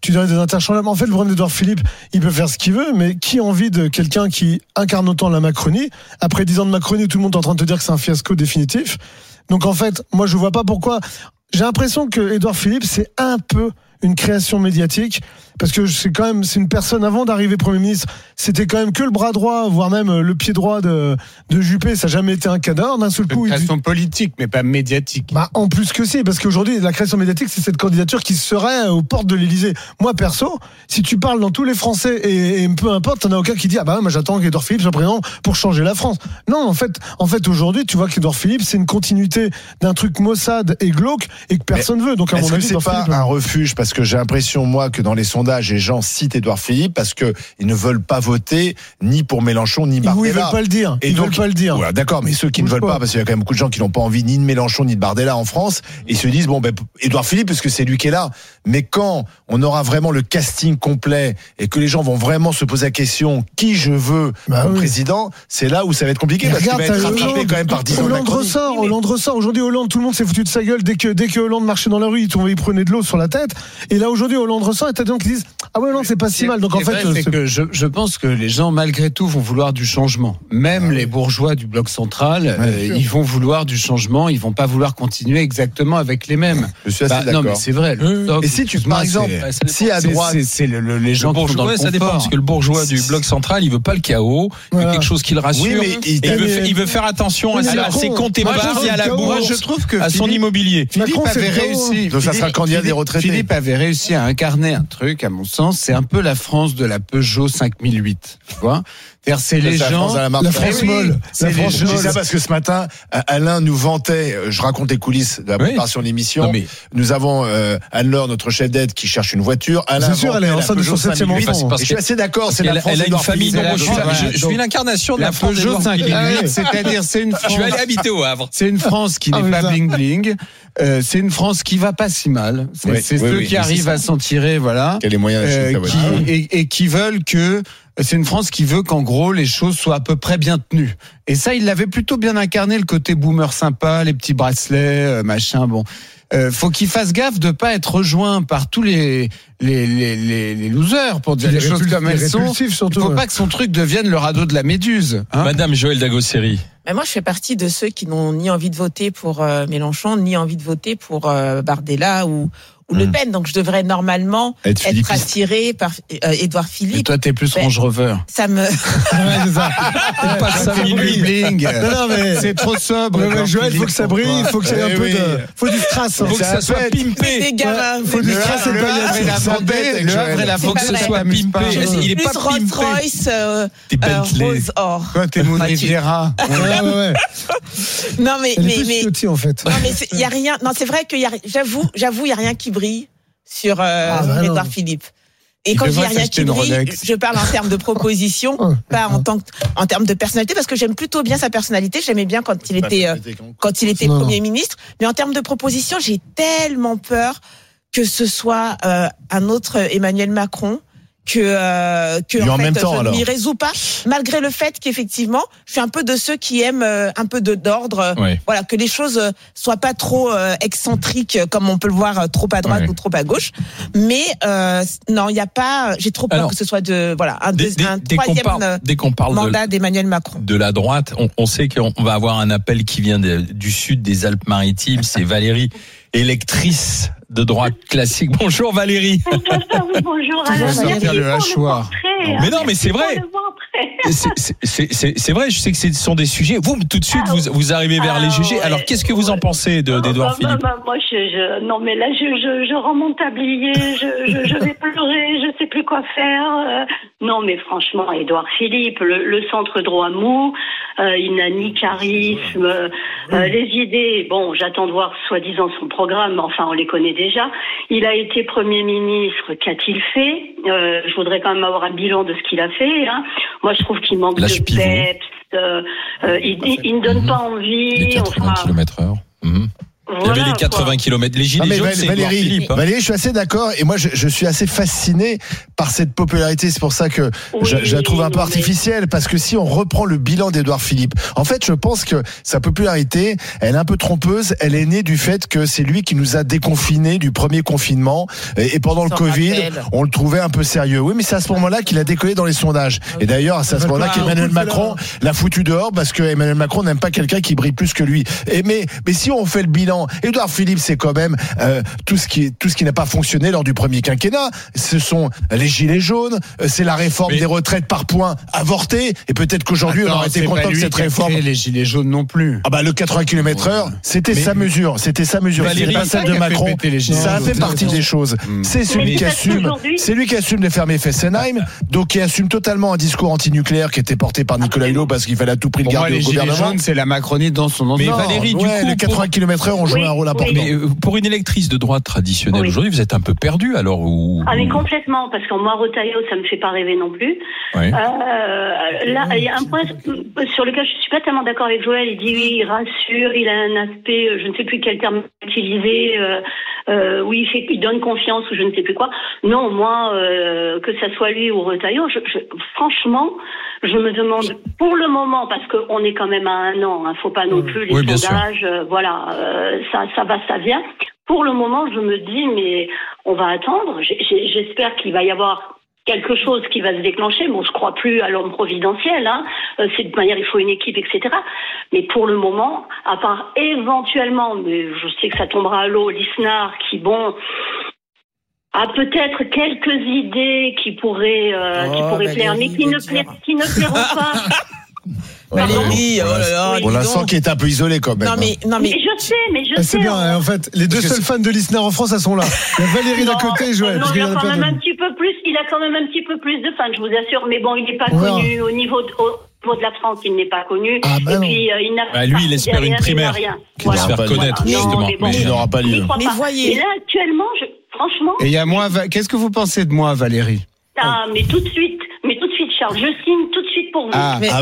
tu donnes des interchangeables. En fait, le problème d'Édouard Philippe, il peut faire ce qu'il veut, mais qui a envie de quelqu'un qui incarne autant la Macronie, après 10 ans de Macronie où tout le monde est en train de te dire que c'est un fiasco définitif. Donc en fait, moi je vois pas pourquoi. J'ai l'impression que Édouard Philippe, c'est un peu une création médiatique, parce que c'est une personne, avant d'arriver Premier ministre, c'était quand même que le bras droit, voire même le pied droit de Juppé, ça n'a jamais été un cadre. D'un seul coup, une création politique, mais pas médiatique. Bah, en plus que si, parce qu'aujourd'hui, la création médiatique, c'est cette candidature qui serait aux portes de l'Élysée. Moi, perso, si tu parles dans tous les Français, et peu importe, t'en as aucun qui dit, ah bah, moi, j'attends qu'Édouard Philippe soit président pour changer la France. Non, en fait, aujourd'hui, tu vois qu'Édouard Philippe, c'est une continuité d'un truc maussade et glauque, et que personne veut. Donc, à mon avis, c'est pas un refuge, parce que j'ai l'impression, moi, que dans les sondages, les gens citent Édouard Philippe parce que ils ne veulent pas voter ni pour Mélenchon ni Bardella. Oui, ils veulent pas le dire. Et ils donc, veulent pas le dire. Voilà, d'accord, mais ceux qui ne veulent pas, parce qu'il y a quand même beaucoup de gens qui n'ont pas envie ni de Mélenchon ni de Bardella en France, ils se disent Édouard Philippe, parce que c'est lui qui est là. Mais quand on aura vraiment le casting complet et que les gens vont vraiment se poser la question qui je veux comme président, c'est là où ça va être compliqué, parce qu'il va être rattrapé quand même par 10 ans. Hollande ressort. Aujourd'hui, Hollande, tout le monde s'est foutu de sa gueule dès que Hollande marchait dans la rue, il prenait de l'eau sur la tête. Et là, aujourd'hui, Hollande ressort et t'as des gens qui disent ah ouais, non, c'est pas si mal. Donc en fait, c'est que je pense que les gens, malgré tout, vont vouloir du changement. Même les bourgeois du bloc central, ils vont vouloir du changement. Ils vont pas vouloir continuer exactement avec les mêmes. Je suis assez d'accord. Non, mais c'est vrai. Et si tu, par exemple, si à droite, c'est les gens qui sont dans le confort. Ça dépend, parce que le bourgeois du bloc central, il veut pas le chaos, il veut quelque chose qui le rassure. Oui, mais il veut faire attention à ses comptes et barres et à la bourse, je trouve que à son immobilier. Philippe avait réussi. Donc ça sera le candidat des retraités. Philippe avait réussi à incarner un truc, à mon sens, c'est un peu la France de la Peugeot 5008. Tu vois? C'est les gens. La France molle. Je dis ça parce que ce matin, Alain nous vantait, je raconte les coulisses de la préparation de l'émission. Nous avons Anne-Laure, notre chef d'aide, qui cherche une voiture. Alain, c'est sûr, elle est enceinte de son 7e enfant. Je suis assez d'accord, c'est la France. Elle a une famille, donc je suis l'incarnation de la France. Peugeot 5008, c'est-à-dire c'est une France. Je vais aller habiter au Havre. C'est une France qui n'est pas bling bling. C'est une France qui va pas si mal. C'est ceux qui arrivent à s'en tirer, voilà. Qui a les moyens d'acheter et qui veulent que. C'est une France qui veut qu'en gros les choses soient à peu près bien tenues. Et ça, il l'avait plutôt bien incarné, le côté boomer sympa, les petits bracelets, machin. Bon, faut qu'il fasse gaffe de pas être rejoint par tous les losers, pour dire les choses comme elles sont. Faut pas que son truc devienne le radeau de la Méduse. Hein. Madame Joëlle Dagosseri. Mais moi, je fais partie de ceux qui n'ont ni envie de voter pour Mélenchon, ni envie de voter pour Bardella ou Le Pen. Donc, je devrais normalement être attiré par Édouard Philippe. Et toi, t'es plus Range Rover. Ça me... c'est ça. Pas ça, bling. Non, mais c'est trop sobre. Joël, il faut que ça brille, il faut que ça ait un peu de... faut du strass. Il faut que ça soit pimpé. Des gamins. Faut du strass et le Havre et la faut que ce soit pimpé. Il est pas pimpé. Rolls-Royce, rose or. Toi, t'es mon Riviera. Non, mais petit, en fait. Non, mais il y a rien. Non, c'est vrai que j'avoue, il y a rien qui brille sur Édouard Philippe. Et quand je dis rien qui brille, je parle en termes de proposition, pas en termes de personnalité, parce que j'aime plutôt bien sa personnalité. J'aimais bien quand il était Premier ministre. Mais en termes de proposition, j'ai tellement peur que ce soit un autre Emmanuel Macron. Que en fait, je ne m'y résous pas, malgré le fait qu'effectivement, je suis un peu de ceux qui aiment un peu d'ordre, voilà, que les choses soient pas trop excentriques, comme on peut le voir trop à droite ou trop à gauche. Mais non, il y a pas. J'ai trop peur que ce soit un troisième mandat d'Emmanuel Macron. De la droite, on sait qu'on va avoir un appel qui vient du sud des Alpes-Maritimes. C'est Valérie, électrice de droite classique. Bonjour Valérie. Bonjour Alain. Le hachoir. Mais non, mais c'est vrai. C'est vrai, je sais que ce sont des sujets. Vous, tout de suite, vous arrivez vers les GG. Alors, qu'est-ce que vous en pensez d'Édouard Philippe? Moi, non, mais là, je remonte tablier, je vais pleurer, je sais plus quoi faire. Non, mais franchement, Édouard Philippe, le centre droit mou, il n'a ni charisme, les idées. Bon, j'attends de voir soi-disant son programme, mais enfin, on les connaît déjà. Il a été Premier ministre, qu'a-t-il fait? Je voudrais quand même avoir un bilan de ce qu'il a fait. Hein. Moi, je trouve qu'il manque de peps. Il ne donne pas envie. Il est à 80 km/h. Il y avait les 80 km. Les gilets jaunes, c'est Édouard Philippe. Valérie, je suis assez d'accord. Et moi, je suis assez fasciné par cette popularité. C'est pour ça que je la trouve un peu artificielle. Parce que si on reprend le bilan d'Édouard Philippe, en fait, je pense que sa popularité, elle est un peu trompeuse. Elle est née du fait que c'est lui qui nous a déconfinés du premier confinement. Et pendant le Covid, on le trouvait un peu sérieux. Oui, mais c'est à ce moment-là qu'il a décollé dans les sondages. Et d'ailleurs, c'est à ce moment-là qu'Emmanuel Macron l'a foutu dehors parce que Emmanuel Macron n'aime pas quelqu'un qui brille plus que lui. Mais si on fait le bilan, Édouard Philippe, c'est quand même tout ce qui n'a pas fonctionné lors du premier quinquennat. Ce sont les gilets jaunes, c'est la réforme des retraites par points avortée. Et peut-être qu'aujourd'hui, on aurait été content de cette réforme. Les gilets jaunes non plus. Ah bah le 80 km/h, c'était sa mesure. C'était sa mesure. C'était pas celle de Macron. Ça a fait partie des choses. C'est celui qui assume. C'est lui qui assume de fermer Fessenheim, donc qui assume totalement un discours anti-nucléaire qui était porté par Nicolas Hulot parce qu'il fallait à tout prix le garder au gouvernement. Les gilets jaunes, c'est la Macronie dans son ensemble. Mais Valérie, du coup, les 80 km/h ont joué un rôle important. Mais pour une électrice de droite traditionnelle aujourd'hui, vous êtes un peu perdue alors mais complètement, parce que moi, Retailleau, ça me fait pas rêver non plus. Oui. Là, il y a un point sur lequel je suis pas tellement d'accord avec Joël. Il dit oui, il rassure, il a un aspect, je ne sais plus quel terme utiliser. Oui, il donne confiance ou je ne sais plus quoi. Non, moi, que ça soit lui ou Retailleau, franchement, je me demande pour le moment, parce qu'on est quand même à 1 an, faut pas non plus les sondages, ça va, ça vient. Pour le moment, je me dis, mais on va attendre. J'espère qu'il va y avoir quelque chose qui va se déclencher. Bon, je crois plus à l'homme providentiel, c'est de manière, il faut une équipe, etc. Mais pour le moment, à part éventuellement, mais je sais que ça tombera à l'eau, Lisnard, qui a peut-être quelques idées qui pourraient plaire, mais qui ne plairont pas. Valérie, oh là là. On la sent qui est un peu isolée quand même. Non mais je sais. C'est bien, en fait. Les deux seuls fans de Lisnard en France, elles sont là. Il y a Valérie d'un côté et Joël. Non, il a quand même un petit peu plus de fans, je vous assure. Mais bon, il n'est pas connu au niveau de la France, il n'est pas connu. Ah, bah et puis, il n'a lui, il espère une primaire. Il va se faire connaître, justement. Mais il n'aura pas lieu. Mais voyez. Et là, actuellement, franchement. Et il y a moi, qu'est-ce que vous pensez de moi, Valérie? Mais tout de suite, Charles, je signe tout de suite pour vous.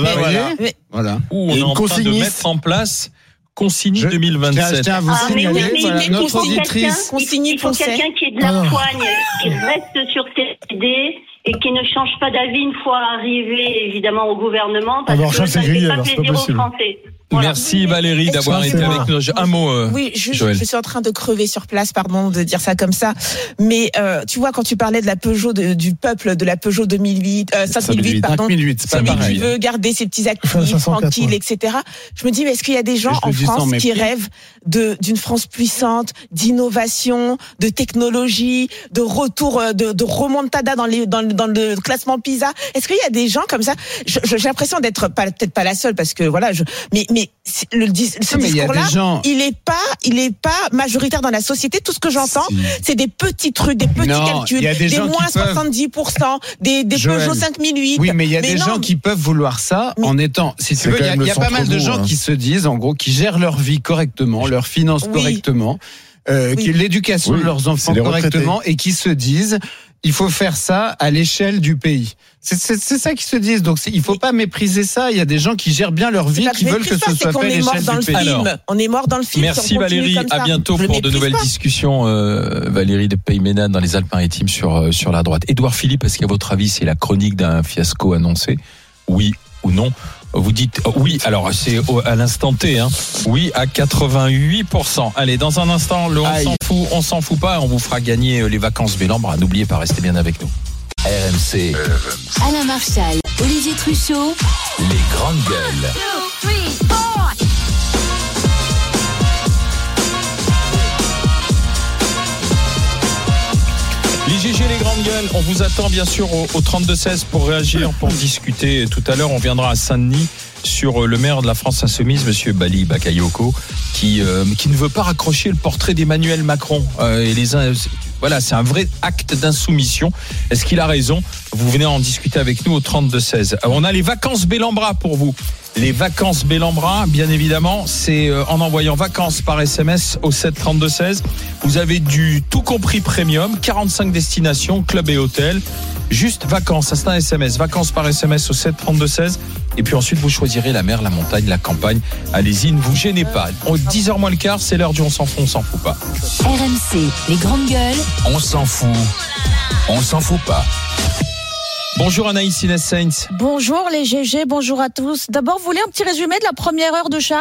Voilà. On est en train de mettre en place Consigny 2027. Je tiens à vous signaler, notre auditrice. Il faut quelqu'un qui ait de la poigne, qui reste sur ses idées et qui ne change pas d'avis une fois arrivé, évidemment, au gouvernement, parce que ça ne fait pas plaisir aux Français. Voilà. Merci Valérie d'avoir été avec nous. Un mot, oui, je suis en train de crever sur place, pardon de dire ça comme ça. Mais tu vois, quand tu parlais de la Peugeot, du peuple de la Peugeot 5008, pardon, qui veut garder ses petits actifs tranquilles, etc. Je me dis, mais est-ce qu'il y a des gens en France qui rêvent d'une France puissante, d'innovation, de technologie, de retour, de remontada dans le classement PISA? Est-ce qu'il y a des gens comme ça? J'ai l'impression d'être peut-être pas la seule, parce que voilà, mais ce discours-là, il est pas majoritaire dans la société. Tout ce que j'entends, c'est des petits trucs, des petits calculs, des moins 70%, des Peugeot 5008. Oui, mais il y a des gens qui peuvent vouloir ça en étant, si tu veux, il y a pas mal de gens qui se disent, en gros, qui gèrent leur vie correctement, leurs finances correctement, l'éducation de leurs enfants correctement, et qui se disent, il faut faire ça à l'échelle du pays. C'est ça qu'ils se disent. Donc il faut pas mépriser ça. Il y a des gens qui gèrent bien leur vie, qui veulent que ce soit fait à l'échelle du pays. Alors, on est mort dans le film. Merci Valérie. À bientôt pour de nouvelles discussions. Valérie de Peyménade dans les Alpes-Maritimes sur la droite. Édouard Philippe, est-ce qu'à votre avis c'est la chronique d'un fiasco annoncé? Oui ou non? Vous dites oui, alors c'est à l'instant T, oui à 88%. Allez, dans un instant, on s'en fout pas, on vous fera gagner les vacances Bellambra. N'oubliez pas, restez bien avec nous. RMC. Alain Marchal, Olivier Truchot. Les grandes gueules. 2, 3, 4. Les GG, les grandes gueules, on vous attend bien sûr au 32-16 pour réagir, pour discuter. Tout à l'heure, on viendra à Saint-Denis sur le maire de la France Insoumise, monsieur Bali Bakayoko, qui ne veut pas raccrocher le portrait d'Emmanuel Macron. Voilà, c'est un vrai acte d'insoumission. Est-ce qu'il a raison? Vous venez en discuter avec nous au 32-16. On a les vacances Bellambra pour vous. les vacances Bellambra, bien évidemment, c'est en envoyant vacances par SMS au 7 32 16. Vous avez du tout compris premium, 45 destinations, club et hôtel. Juste vacances, ça c'est un SMS, vacances par SMS au 7 32 16. Et puis ensuite, vous choisirez la mer, la montagne, la campagne. Allez-y, ne vous gênez pas. 10h moins le quart, c'est l'heure du on s'en fout pas. RMC, les grandes gueules. On s'en fout pas. Bonjour Anaïs Inès Sainz. Bonjour les GG, bonjour à tous. D'abord, vous voulez un petit résumé de la première heure de Charles ?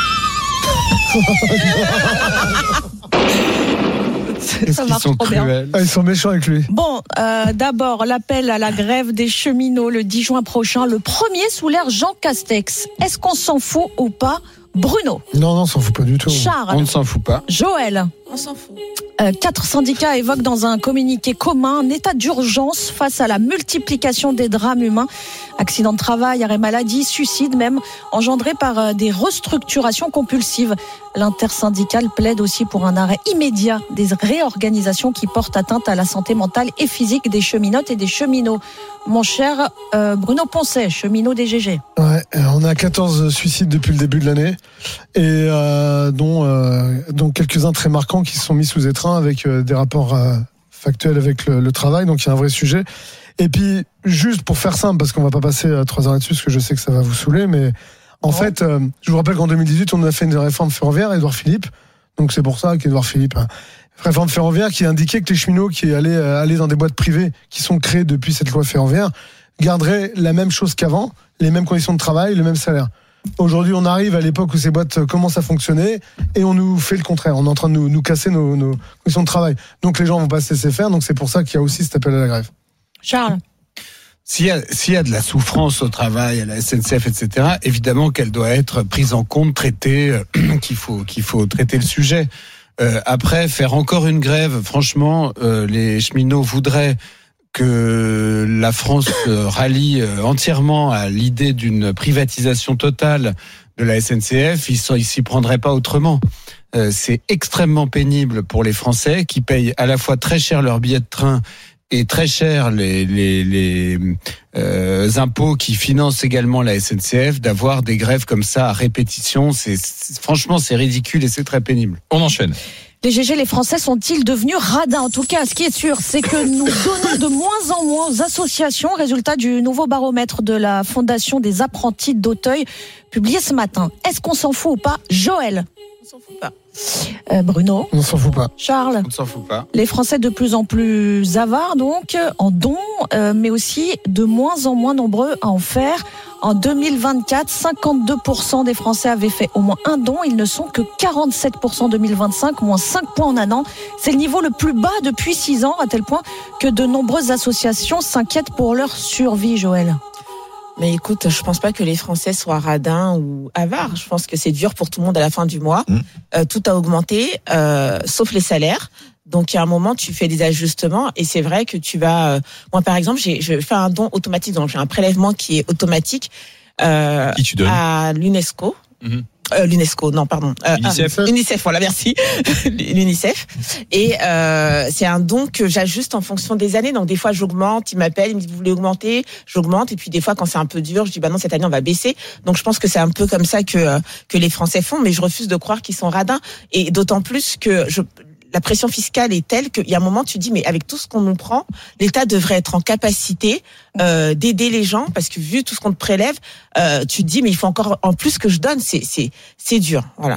Ça marche trop bien. Ils sont méchants avec lui. Bon, d'abord, l'appel à la grève des cheminots le 10 juin prochain. Le premier sous l'ère Jean Castex. Est-ce qu'on s'en fout ou pas ? Bruno. Non, on s'en fout pas du tout. Charles. On ne s'en fout pas. Joël. On s'en fout. 4 syndicats évoquent dans un communiqué commun un état d'urgence face à la multiplication des drames humains. Accidents de travail, arrêt maladie, suicides même, engendrés par des restructurations compulsives. L'intersyndicale plaide aussi pour un arrêt immédiat des réorganisations qui portent atteinte à la santé mentale et physique des cheminotes et des cheminots. Mon cher Bruno Poncet, cheminot des GG. Ouais, on a 14 suicides depuis le début de l'année et dont quelques-uns très marquants qui se sont mis sous étreint avec des rapports factuels avec le travail, donc il y a un vrai sujet. Et puis, juste pour faire simple, parce qu'on va pas passer 3 heures là-dessus, parce que je sais que ça va vous saouler, mais en fait, je vous rappelle qu'en 2018, on a fait une réforme ferroviaire, Édouard Philippe, donc c'est pour ça qu'Édouard Philippe, réforme ferroviaire qui indiquait que les cheminots qui allaient aller dans des boîtes privées qui sont créées depuis cette loi ferroviaire garderaient la même chose qu'avant, les mêmes conditions de travail, le même salaire. Aujourd'hui, on arrive à l'époque où ces boîtes commencent à fonctionner et on nous fait le contraire. On est en train de nous casser nos conditions de travail. Donc les gens vont pas se laisser faire. Donc c'est pour ça qu'il y a aussi cet appel à la grève. Charles. S'il y a de la souffrance au travail, à la SNCF, etc., évidemment qu'elle doit être prise en compte, traitée, qu'il faut traiter le sujet. Après, faire encore une grève, franchement, les cheminots voudraient que la France rallie entièrement à l'idée d'une privatisation totale de la SNCF, ils s'y prendraient pas autrement. C'est extrêmement pénible pour les Français qui payent à la fois très cher leur billet de train et très cher les impôts qui financent également la SNCF, d'avoir des grèves comme ça à répétition. Franchement, c'est ridicule et c'est très pénible. On enchaîne. Les GG, les Français sont-ils devenus radins ? En tout cas, ce qui est sûr, c'est que nous donnons de moins en moins aux associations, résultat du nouveau baromètre de la Fondation des apprentis d'Auteuil, publié ce matin. Est-ce qu'on s'en fout ou pas ? Joël ? On s'en fout pas. Bruno ? On s'en fout pas. Charles ? On ne s'en fout pas. Les Français de plus en plus avares, donc, en dons, mais aussi de moins en moins nombreux à en faire. En 2024, 52% des Français avaient fait au moins un don. Ils ne sont que 47% en 2025, moins 5 points en un an. C'est le niveau le plus bas depuis 6 ans, à tel point que de nombreuses associations s'inquiètent pour leur survie, Joël. Mais écoute, je pense pas que les Français soient radins ou avares. Je pense que c'est dur pour tout le monde à la fin du mois. Tout a augmenté, sauf les salaires. Donc, il y a un moment, tu fais des ajustements et c'est vrai que tu vas... moi, par exemple, je fais un don automatique. Donc, j'ai un prélèvement qui est automatique Qui tu donnes ? à l'UNESCO. L'UNESCO, non, pardon. UNICEF, voilà, merci. L'UNICEF. Et c'est un don que j'ajuste en fonction des années. Donc, des fois, j'augmente, ils m'appellent, ils me disent, vous voulez augmenter ? J'augmente. Et puis, des fois, quand c'est un peu dur, je dis, bah non, cette année, on va baisser. Donc, je pense que c'est un peu comme ça que les Français font. Mais je refuse de croire qu'ils sont radins. Et d'autant plus que la pression fiscale est telle qu'il y a un moment, tu dis, mais avec tout ce qu'on nous prend, l'État devrait être en capacité d'aider les gens, parce que vu tout ce qu'on te prélève, tu te dis, mais il faut encore en plus que je donne, c'est dur, voilà.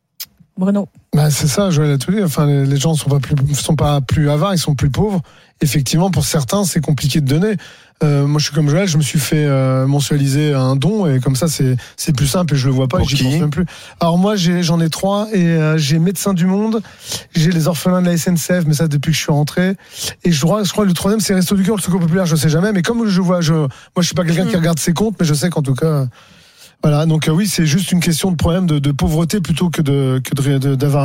Bruno. Bah c'est ça, Joël a tout dit. Enfin, les gens sont pas plus avares, ils sont plus pauvres. Effectivement, pour certains, c'est compliqué de donner. Moi, je suis comme Joël, je me suis fait mensualiser un don et comme ça, c'est plus simple et je le vois pas et j'y pense même plus. Alors moi, j'en ai 3 et j'ai Médecins du Monde, j'ai les orphelins de la SNCF, mais ça depuis que je suis rentré. Et je crois que le 3e, c'est Restos du Cœur, le Secours Populaire, je sais jamais. Mais comme je vois, moi, je suis pas quelqu'un qui regarde ses comptes, mais je sais qu'en tout cas. Voilà, donc oui, c'est juste une question de problème de pauvreté plutôt que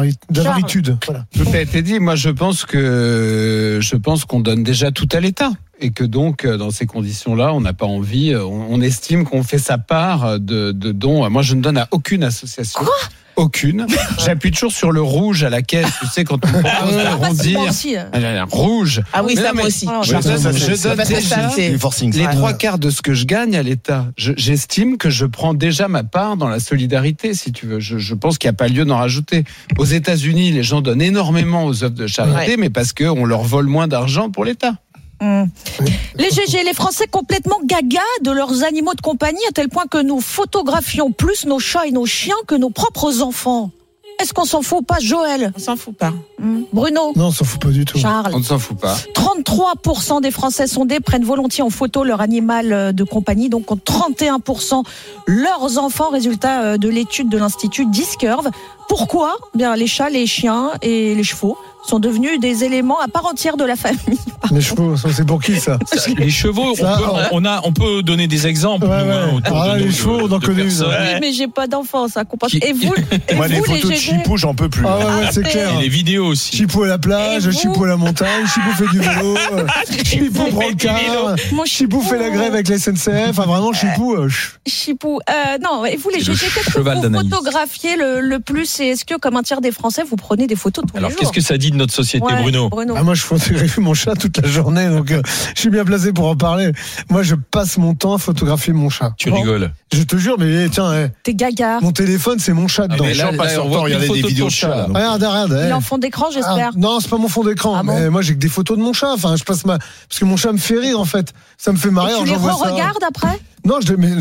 d'avaritude. Voilà. Tout a été dit. Moi, je pense qu'on donne déjà tout à l'État. et que donc, dans ces conditions-là, on n'a pas envie, on estime qu'on fait sa part de dons. Moi, je ne donne à aucune association. Quoi ? Aucune. J'appuie toujours sur le rouge à la caisse, tu sais, quand on propose de arrondir. Rouge. Ah oui, ça moi aussi. Je donne déjà les trois quarts de ce que je gagne à l'État. J'estime que je prends déjà ma part dans la solidarité, si tu veux. Je pense qu'il n'y a pas lieu d'en rajouter. Aux États-Unis, les gens donnent énormément aux œuvres de charité, mais parce qu'on leur vole moins d'argent pour l'État. Les GG, les Français complètement gaga de leurs animaux de compagnie à tel point que nous photographions plus nos chats et nos chiens que nos propres enfants. Est-ce qu'on s'en fout pas, Joël ? On s'en fout pas. Bruno ? Non, on s'en fout pas du tout. Charles ? On ne s'en fout pas. 33% des Français sondés prennent volontiers en photo leur animal de compagnie, donc 31% leurs enfants, résultat de l'étude de l'Institut Discurve. Pourquoi ? Bien, les chats, les chiens et les chevaux sont devenus des éléments à part entière de la famille. Les chevaux, c'est pour qui ça ? Les chevaux, on peut donner des exemples. Les chevaux, on en connaît une. Oui, mais j'ai pas d'enfant, ça comprend. Et vous, moi, les photos de Chipou, j'en peux plus. Ah ouais, c'est clair. Et les vidéos aussi. Chipou à la plage, Chipou à la montagne, Chipou fait du vélo, Chipou prend le car, Chipou fait la grève avec la SNCF. Enfin, vraiment, Chipou. Chipou. Non, et vous, les GG, qu'est-ce que vous photographiez le plus ? Et est-ce que, comme un tiers des Français, vous prenez des photos tous les jours ? Alors, qu'est-ce que ça dit de notre société, Bruno ? Moi, je photographie mon chat toute la journée, donc je suis bien placé pour en parler. Moi, je passe mon temps à photographier mon chat. Tu rigoles ? Je te jure, mais tiens, t'es gaga. Mon téléphone, c'est mon chat dedans. Les gens passent leur temps à regarder des vidéos de chat. Regarde. Il est en fond d'écran, j'espère. Non, c'est pas mon fond d'écran. Mais moi, j'ai que des photos de mon chat. Enfin, parce que mon chat me fait rire, en fait. Ça me fait marrer. Et tu les re-regardes après ? Non,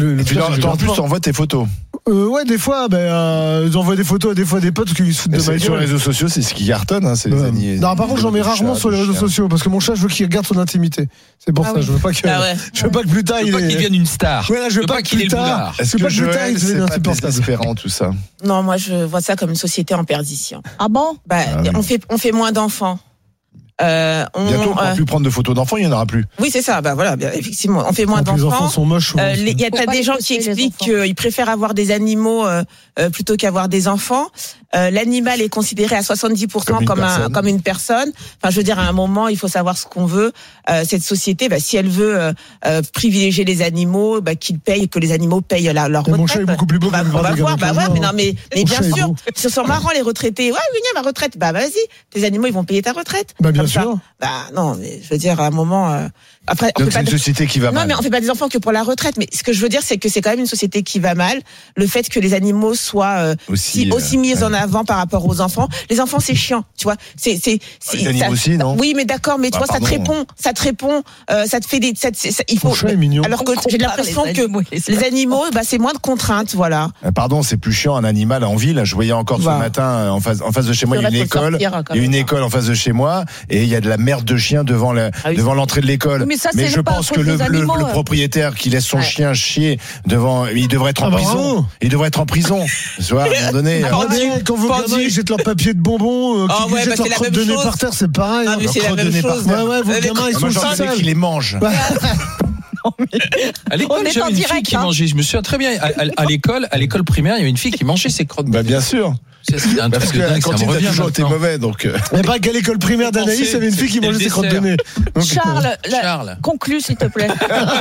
en plus, tu envoies tes photos. Ouais, des fois, j'envoie des photos à des fois des potes qui se foutent de ma gueule. Sur les réseaux sociaux, c'est ce qui cartonne, c'est les animaux. Non, par contre, j'en mets rarement sur les réseaux sociaux parce que mon chat, je veux qu'il regarde son intimité. C'est pour ça, je veux pas que plus tard il devienne une star. Ouais, je veux pas qu'il ait le boulard. Est-ce que Joël, c'est pas désespérant tout ça ? Non, moi je vois ça comme une société en perdition. Ah bon ? On fait moins d'enfants. Bientôt, on ne pourra plus prendre de photos d'enfants, il n'y en aura plus. Oui, c'est ça. Voilà, effectivement, on fait moins d'enfants. Les enfants sont moches. Il y a des gens qui expliquent qu'ils préfèrent avoir des animaux plutôt qu'avoir des enfants. L'animal est considéré à 70% comme une personne. Enfin, je veux dire, à un moment, il faut savoir ce qu'on veut. Cette société, si elle veut privilégier les animaux, qu'ils payent, que les animaux payent leur retraite. Mon chat est beaucoup plus beau. On va voir. Mais bien sûr, ce sont marrants les retraités. Ouais, ma retraite. Vas-y, tes animaux, ils vont payer ta retraite. Bien sûr. Non, mais je veux dire, à un moment. Après, donc c'est une société qui va mal. Non, mais on fait pas des enfants que pour la retraite. Mais ce que je veux dire, c'est que c'est quand même une société qui va mal. Le fait que les animaux soient aussi mis en avant par rapport aux enfants. Les enfants, c'est chiant, tu vois. Les animaux aussi, non ? Oui, mais d'accord, mais tu vois, ça te répond, ça te fait des. Il faut. Mon chat est mignon. Alors que j'ai l'impression que les animaux, c'est moins de contraintes, voilà. Pardon, c'est plus chiant un animal en ville. Je voyais encore ce matin en face de chez moi, il y a une école. Il y a une école en face de chez moi et il y a de la merde de chien devant l'entrée de l'école. Mais je pense que le propriétaire qui laisse son chien chier devant, il devrait être en prison. Il devrait être en prison. Tu vois, à un moment donné. Quand vos gamins ils jettent leur papier de bonbons, qu'ils jettent leur crotte de nez par terre, c'est pareil. Ah, mais c'est la même chose. Ouais, vos gamins ils sont sales. Qu'ils les mangent. À l'école, j'avais une fille qui mangeait. Je me souviens très bien. À l'école primaire, il y avait une fille qui mangeait ses crottes. Bien sûr. Parce que la cantine a toujours été mauvais, donc. Mais pas qu'à l'école primaire d'Anaïs, il y avait une fille qui mangeait ses crottes de nez. Charles, conclue s'il te plaît.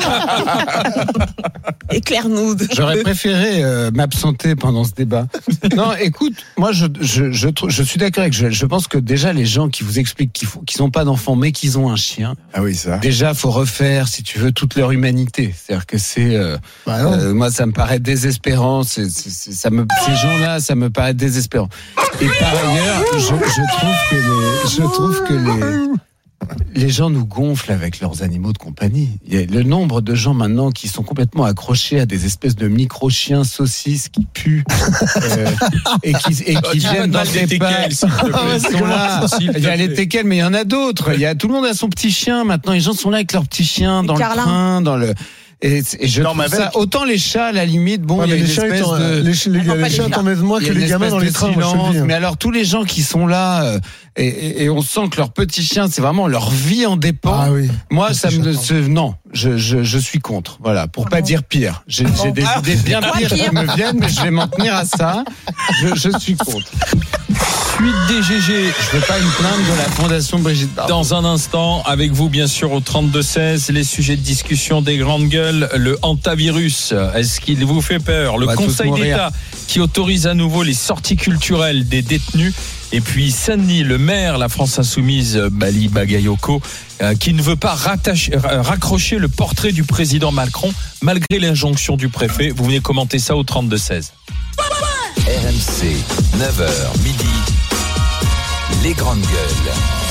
Éclaire-nous. J'aurais préféré m'absenter pendant ce débat. Non, écoute, moi je suis d'accord avec Joël. Je pense que déjà les gens qui vous expliquent qu'ils n'ont pas d'enfants mais qu'ils ont un chien. Ah oui, ça. Déjà, faut refaire, si tu veux, toute leur humanité. C'est-à-dire que c'est. Moi, ça me paraît désespérant. Ces gens-là, ça me paraît désespérant. Et par ailleurs, je trouve que les gens nous gonflent avec leurs animaux de compagnie. Il y a le nombre de gens maintenant qui sont complètement accrochés à des espèces de micro-chiens saucisses qui puent et qui viennent dans des parcs. Il y a les teckels, mais il y en a d'autres. Tout le monde a son petit chien maintenant. Les gens sont là avec leur petit chien dans le train, dans le. Et je trouve ça, autant les chats à la limite, il y a une espèce de... Les chats t'en mettent moins que les gamins dans les trains, mais alors tous les gens qui sont là, et on sent que leur petit chien, c'est vraiment leur vie en dépend. Ah oui. Moi, non, je suis contre, voilà, pour pas dire pire. J'ai des idées bien pires qui me viennent, mais je vais m'en tenir à ça. Je suis contre. suite des GG. Je veux pas une plainte de la Fondation Brigitte Bardot. Dans un instant, avec vous bien sûr au 32-16, les sujets de discussion des grandes gueules, le hantavirus, est-ce qu'il vous fait peur? Le Conseil d'État qui autorise à nouveau les sorties culturelles des détenus. Et puis Saint-Denis, le maire, la France Insoumise, Bali Bagayoko, qui ne veut pas raccrocher le portrait du président Macron malgré l'injonction du préfet. Vous venez commenter ça au 32-16. RMC, 9h midi, les grandes gueules.